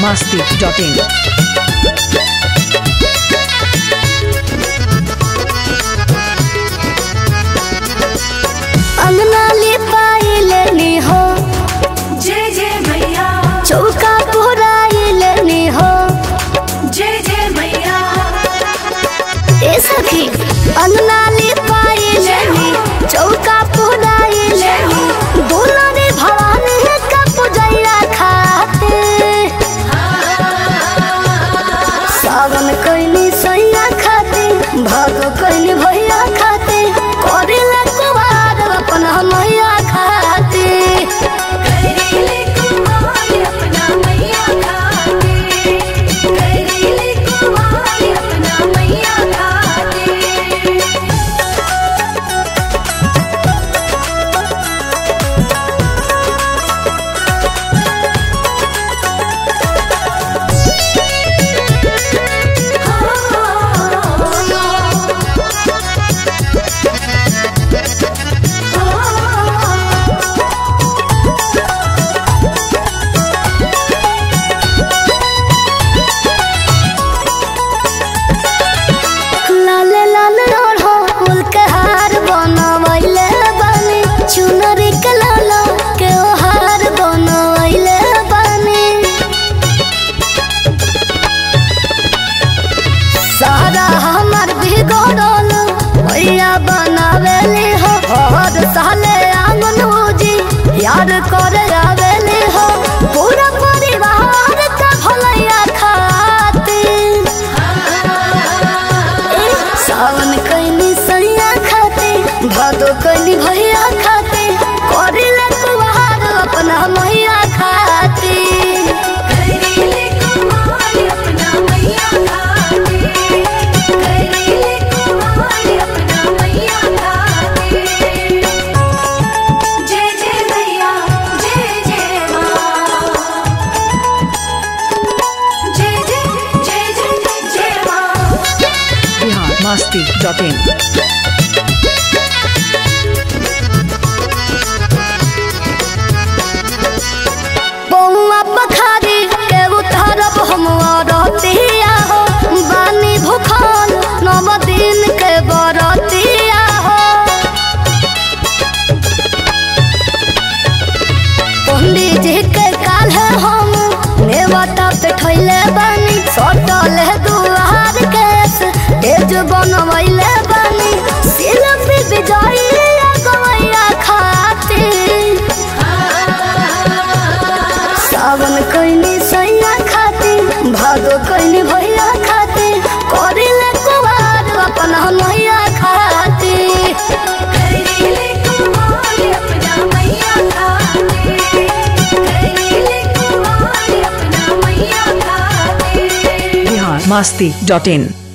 biharmasti.in अंगना लिपाइलनी हो जय जय मैया चौका पुराइलनी हो जय जय मैया ए सखी अंगना लिपाइलनी चौका पुराइलनी दोनों रे भवानी का पूजैया खाते सावन कइनी सैया खाते भागो कइनी भैया खाते करेला कुवार अपना मैया खाते करेले कुमार अपना मैया खाते करेले कुमार अपना मैया खाते लाले लाल ओढ़ो फूल के हार बनवैले बानी चुनरी के लालो के हार बनवैले बानी सारा हमार बिगड़ल भैया बनावेली हो हर साले आंगन उजी याद करे आवेली हो पूरा परिवार का भलैया खाती सावन कइनी सैया खाते भादो कइनी भैया खाते करेला कुवार अपना मैया खाते करेले कुमार अपना मैया खाते करेले कुमार अपना मैया खाते जय जय मैया जय जय माँ जय जय जय जय जय माँ biharmasti.in बउआ पखारी के उतारब हम रतिया हो बानी भूखल 9 दिन के बरतिया हो पंडित जी के काल है हम नेवता पे ठैले बानी सटल है दुआर केस तेज बनवैले बानी शिल्पी विजयी गवैया खाती सावन कइनी सैया खाती भादो कइनी भैया खाती करेले कुवार अपना मैया खाती करेले कुमार अपना मैया खाते करेले कुमार अपना मैया खाते biharmasti.in